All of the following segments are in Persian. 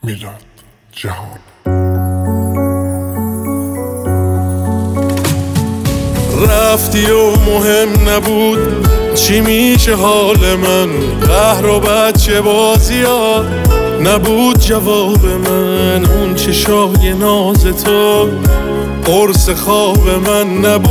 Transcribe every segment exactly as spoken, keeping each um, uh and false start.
میلاد جهان. رفتی و مهم نبود چی میشه حال من، قهر و بچه بازی ها نبود جواب من. اون چشای ناز تو قرص خواب من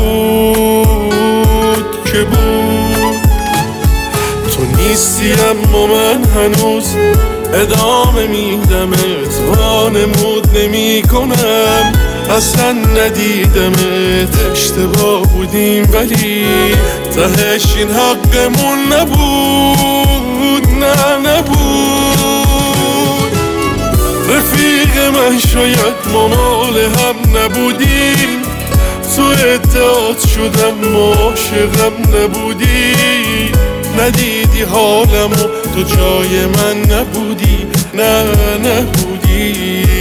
نبود که بود. تو نیستی اما من هنوز ادامه میدمت، وانمود نمی کنم اصلا ندیدمت. اشتباه بودیم ولی تهش این حقمون نبود، نه نبود. رفیق من شاید ما مال هم نبودیم، تو ادعات شدم عاشقم نبودی. ندیدی حالمو تو جای من نبودی، نه نبودی.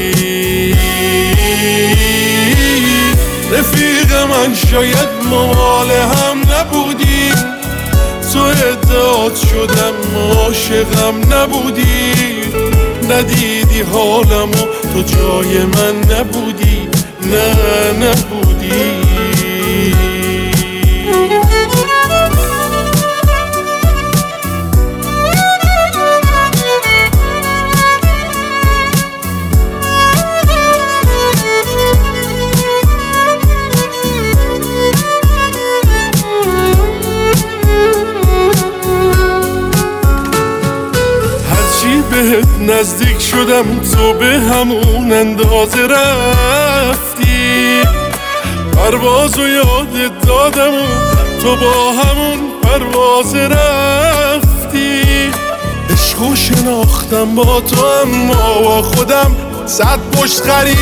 رفیق من شاید ما مال هم نبودیم، تو ادعات شدم عاشقم نبودی. ندیدی حالمو تو جای من نبودی، نه نبودی. بهت نزدیک شدم تو به همون اندازه رفتی. پروازو یادت دادم و تو با همون پرواز رفتی. عشقو شناختم با تو اما با خودم صد پشت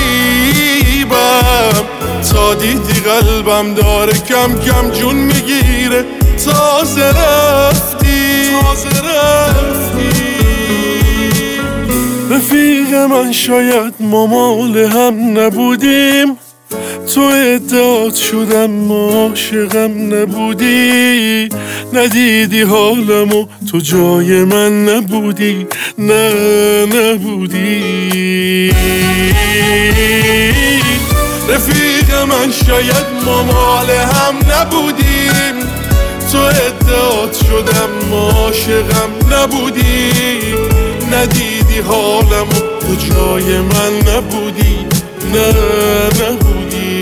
غریبم. تا دیدی قلبم داره کم کم جون میگیره، تازه رفتی، تازه رفتی. رفیق من شاید ما مال هم نبودیم، تو ادعات شدم عاشقم نبودی. ندیدی حالمو تو جای من نبودی، نه نبودی. رفیق من شاید ما مال هم نبودیم، تو ادعات شدم عاشقم نبودی. ندیدی حالمو تو جای من نبودی، نه نبودی.